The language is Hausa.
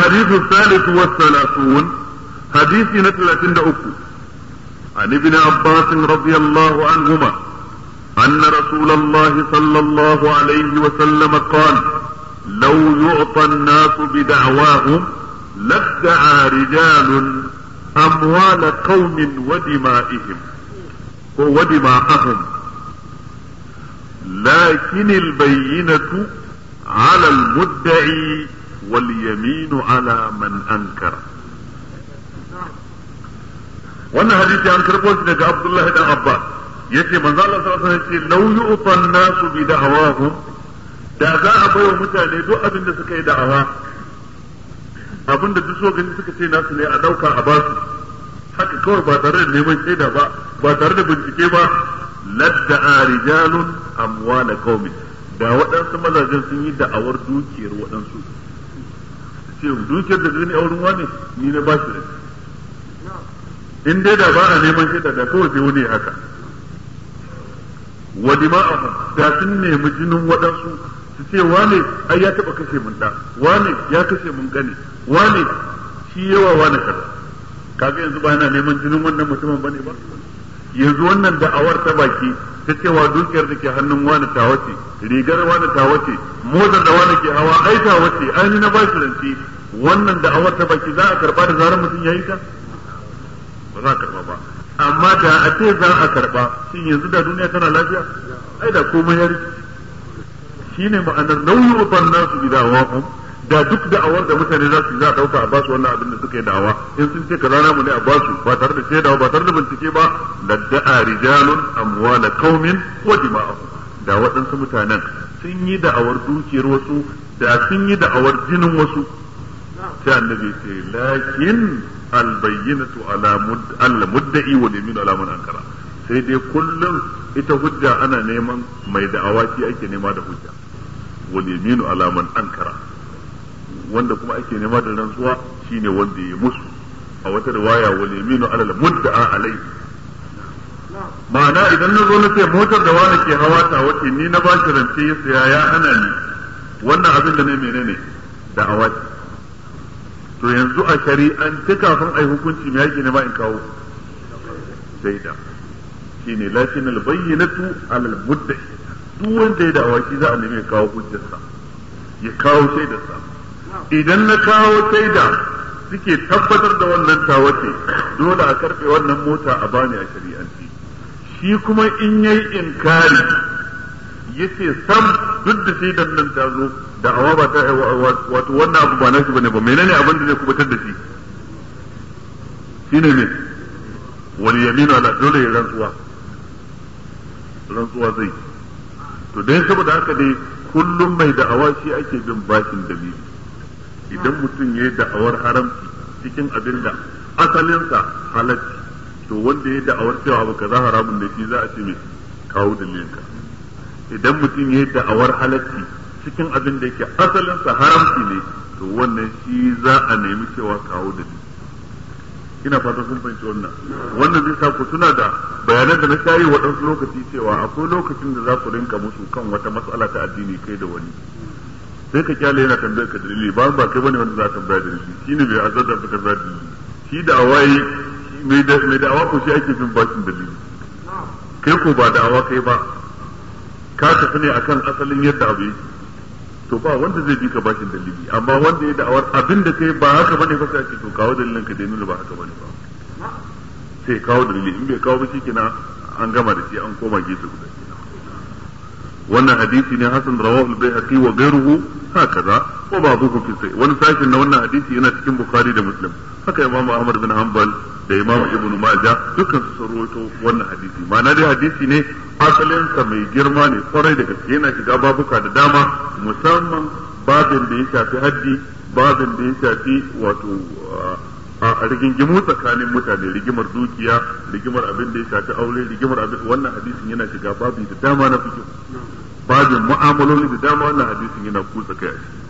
الحديث الثالث والثلاثون حديث نتلة أكو عن ابن عباس رضي الله عنهما أن رسول الله صلى الله عليه وسلم قال لو يعطى الناس بدعواهم لادعى رجال أموال قوم ودماءهم لكن البينة على المدعي واليمين على من أنكر. wannan hadisi an karɓo shi daga Abdullahi dan Abbas yace manzo Allah sallallahu alaihi wasallam yace law yu'ta an-nasu bi da'awahum da za a bai wa mutane duk abin da suka yi da'awa abin da duk so gani suka ce nasu ne a dauka a basu haka kawai ba tare da neman shaida ba tare da bincike ba ladda'a rijalun amwala qaumi da waɗansu mazajen sun yi da'awar dukiyar waɗansu ce dukiyar da gani a wurin wani ni na bashi ne in dai da ba a neman shaida da kawai sai wani haka wa dima'ahum da sun nemi jinin waɗansu su ce wane ai ya taɓa kashe mun da wane ya kashe mun gane wane shi yawa wane kaza kaga yanzu ba yana neman jinin wannan mutumin bane ba yanzu wannan da'awar ta baki ta cewa dukiyar da ke hannun wani tawace rigar wani tawace motar da wani ke hawa ai tawace ai ni na ba shi rance wannan da'awar ta baki za a karba da zarar mutum yayi ta ba za a karba ba amma da a ce za a karba shin yanzu da duniya tana lafiya ai da komai ya rikici shine ma'anar nauyi uban nasu bi da'awahum da duk da'awar da mutane za su za a dauka a basu wannan abin da suka yi da'awa in sun ce kaza namu ne a basu ba tare da shaidawa ba tare da bincike ba ladda'a rijalun amwala qaumin wa dima'ahum da waɗansu mutanen sun yi da'awar dukiyar wasu da sun yi da'awar jinin wasu sai annabi ce lakin albayyinatu ala mudda'i wal yaminu ala man ankara sai dai kullum ita hujja ana neman mai da'awa shi ake nema da hujja wal yaminu ala man ankara wanda kuma ake nema da rantsuwa shine wanda ya musu a wata riwaya wal yaminu ala mudda'a alai ma'ana idan na zo na ce motar da wani ke hawa ta wace ni na bashi rance ya saya ya hana ni wannan abin da ne menene da'awa ce to yanzu a shari'ance kafin ai hukunci me yake nema in kawo shaida shine lakin albayyinatu ala almudda'i duk wanda ya da'awa shi za a nemi ya kawo hujjarsa ya kawo shaidarsa idan na kawo shaida suke tabbatar da wannan tawace dole a karbe wannan mota a bani a shari'anci shi kuma in yayi inkari yace sam duk da shaidan nan ta zo da awa ba ta wato wannan abu ba nashi bane ba menene abin da zai kubutar da shi shine ne wal yaminu ala dole ya rantsuwa zai to dan saboda haka dai kullum mai da'awa shi ake bin bashin dalili idan mutum ya yi da'awar haramci cikin abin da asalinsa halacci to wanda ya yi da'awar cewa abu kaza haramun da shi za a ce mai kawo dalilinka idan mutum ya yi da'awar halacci cikin abin da yake asalinsa haramci ne to wannan shi za a nemi cewa kawo dalili ina fata sun fahimci wannan zai sa ku tuna da bayanan da na shayi waɗansu lokaci cewa akwai lokacin da za ku rinka musu kan wata matsala ta addini kai da wani sai ka kyale yana tambayar ka dalili ba kai bane wanda za ka tambaya dalili shine bai azar da ka dalili shi da awai mai da awa ko shi ake bin bashin dalili kai ko ba da awa kai ba ka tafi ne akan asalin yadda abu yake to ba wanda zai bi ka bashin dalili amma wanda ya da'awar abin da kai ba haka bane ba sai ake to kawo dalilin ka dai nuna ba haka bane ba sai kawo dalili in bai kawo ba shikenan an gama da shi an koma gefe guda wannan hadisi ne hasan rawahu al-baihaqi wa ghayruhu hakaza wa ba'dhuhu fi sahih wani sashin na wannan hadisi yana cikin bukhari da muslim haka imamu ahmad bin hanbal da imamu ibnu majah dukkan su rawaito wannan hadisi ma'ana dai hadisi ne asalin sa mai girma ne kwarai da gaske yana shiga babuka da dama musamman babin da ya shafi haddi babin da ya shafi wato a rigingimu tsakanin mutane rigimar dukiya rigimar abin da ya shafi aure rigimar abin wannan hadisin yana shiga babi da dama na fiqh babin mu'amaloli da dama wannan hadisin yana kusa kai a ciki